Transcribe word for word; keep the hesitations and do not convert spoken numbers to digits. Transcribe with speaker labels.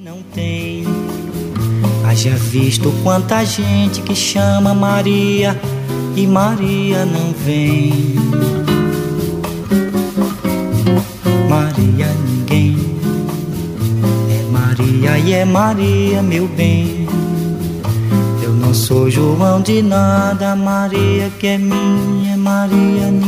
Speaker 1: Não tem. Haja visto quanta gente que chama Maria e Maria não vem. Maria ninguém, é Maria e é Maria meu bem. Eu não sou João de nada, Maria que é minha, Maria ninguém.